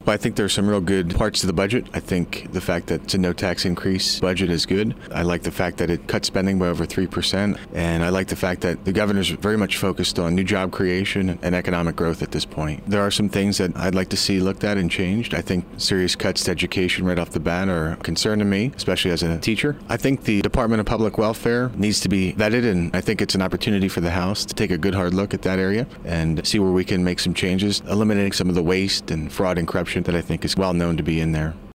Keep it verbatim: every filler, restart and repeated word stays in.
I think there's some real good parts to the budget. I think the fact that it's a no tax increase budget is good. I like the fact that it cuts spending by over three percent. And I like the fact that the governor's very much focused on new job creation and economic growth at this point. There are some things that I'd like to see looked at and changed. I think serious cuts to education right off the bat are a concern to me, especially as a teacher. I think the Department of Public Welfare needs to be vetted, and I think it's an opportunity for the House to take a good hard look at that area and see where we can make some changes, eliminating some of the waste and fraud and corruption that I think is well known to be in there.